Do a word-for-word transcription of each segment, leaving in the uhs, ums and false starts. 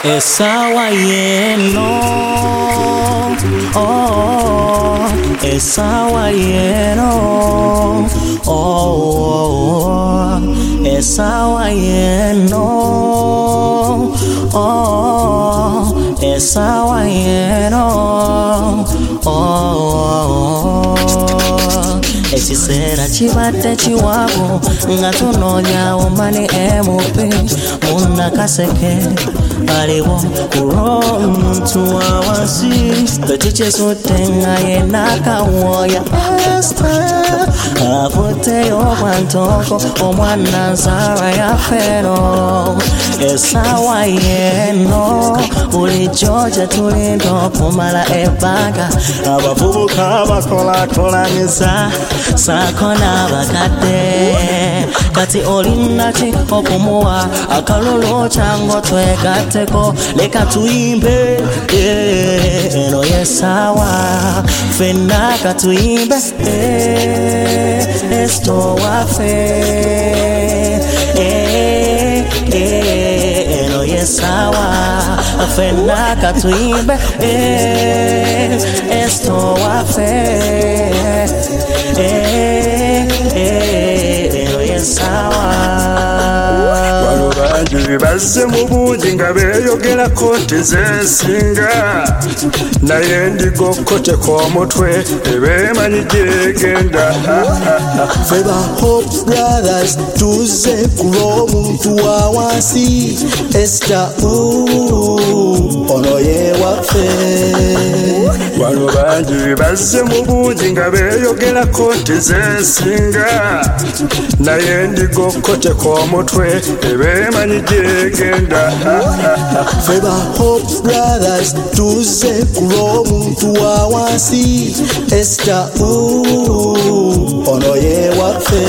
Esawa yeno, oh, esawa yeno, oh, esawa yeno, oh, esawa yeno, oh. Ekisera kibadde kiwago nga tunonya omani emupi muna kaseke aliwo kurontu awansi tekikyesute nga yenakawoya avuteyo bwantoko omwana nsara yafero esawa yeno bulijjo gye tulinda okumala ebbanga abavubuka bakolakolanyisa saako n'abakadde kati olinaki okumuwa akalulu kyango twegatteko leka tuyimbe eno yesawa fenna katuyimbe esto waffe eno yesawa fenna katuyimbe esto waffe eno yesawa bazze mu bungi nga beeyogerako tezeesinga naye ndigokoteko omutwe ebeemanyi gyegenda ffe ba Hope Brothers tuzze ku lw'omuntu wa wansi Esther ono ye waffe wano bangi bazze mu bungi nga beeyogerako tezeesinga naye ndigokoteko omutwe ebeemanyi gyegenda ffe ba Hope Brothers tuzze ku lw'omuntu wa wansi Esther ono ye waffe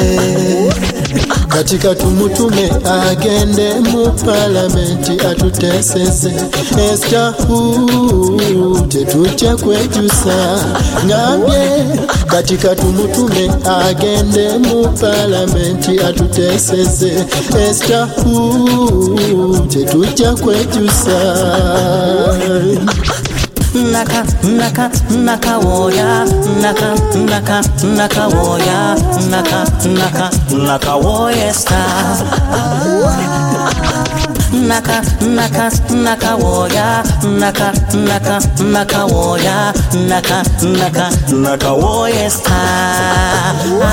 katika tumutume agende mu palamenti atuteeseze Esther tetujja kwejusa ngambye katika tumutume agende mu palamenti atuteeseze Esther tetujja kwejusa naka naka naka woya naka naka naka woya naka naka naka woya star naka naka naka woya naka naka naka woya naka naka naka woya star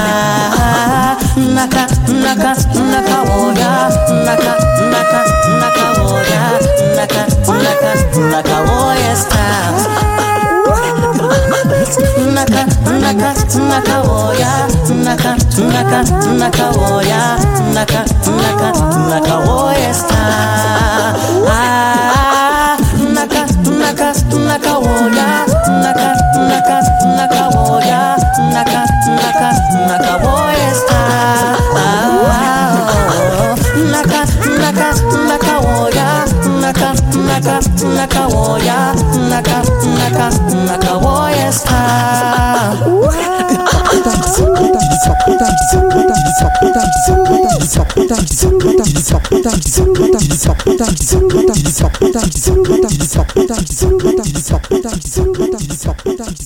naka naka naka woya naka naka naka woya naka naka naka woya star naka naka naka woya naka naka naka woya naka naka naka woya star naka naka naka woya naka naka naka woya naka naka naka woya star naka naka naka woya naka naka naka woya naka naka naka woya star Stop,